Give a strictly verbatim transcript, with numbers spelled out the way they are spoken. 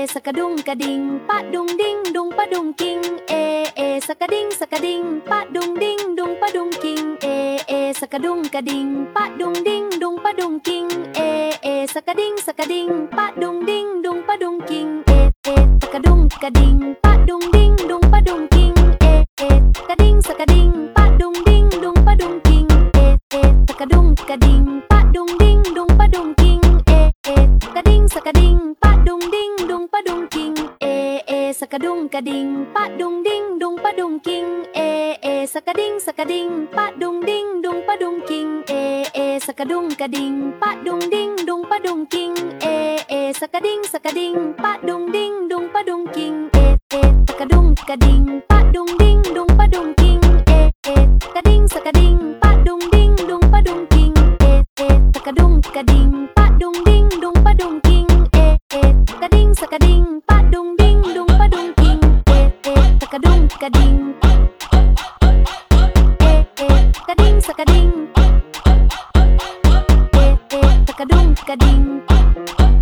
สกะดุงกระดิ่งปะดุงดิ้งดุงปะดุงกิงเอเอสกะดิ่งสกะดิ่งปะดุงดิ้งดุงปะดุงกิงเอเอสกะดุงกระดิ่งปะดุงดิ้งดุงปะดุงกิงเอเอสกะดิ่งสกะดิ่งปะดุงดิ้งดุงปะดุงกิงเอเอสกะดุงกระดิ่งปะดุงดิ้งดุงปะดุงกิงเอเอกระดิ่งสกะดิ่งปะดุงดิ้งดุงปะดุงกิงเอเอสกะดุงกระดิ่งปะดุงดิ้งดุงปะดุงกิงเอเอกระดิ่งสกะดิ่งปะดุงดิ้งดุงปะดุงกิงเอเอสกะดุงกระดิ่งปะดุงดิ้งดุงปะดุงกิงเอเอสกะดิ่งสกะดิ่งปะดุงดิ้งดุงปะดุงกิงเอเอสกะดุงกระดิ่งปะดุงดิ้งดุงปะดุงกิงเอเอสกะดิ่งสกะดิ่งปะดุงดิ้งดุงปะดุงกิงเอเอสกะดุงกระดิ่งปะดุงดิ้งดุงปะดุงกิงเอเอกระดิ่งสกะดิ่งปะดุงดิ้งดุงปะดุงกิงเอเอสกะดุงกระดิ่งปะดุงดิ้งดุงปะดุงกิงเอเอกระดิ่งสกะดิ่งปะดุงดิ้งดุงปะดุงกิงเอเอสกะดุงกระดิ่งเอเอกระดิ่งสกะดิ่งเอเอสกะดุงกระดิ่ง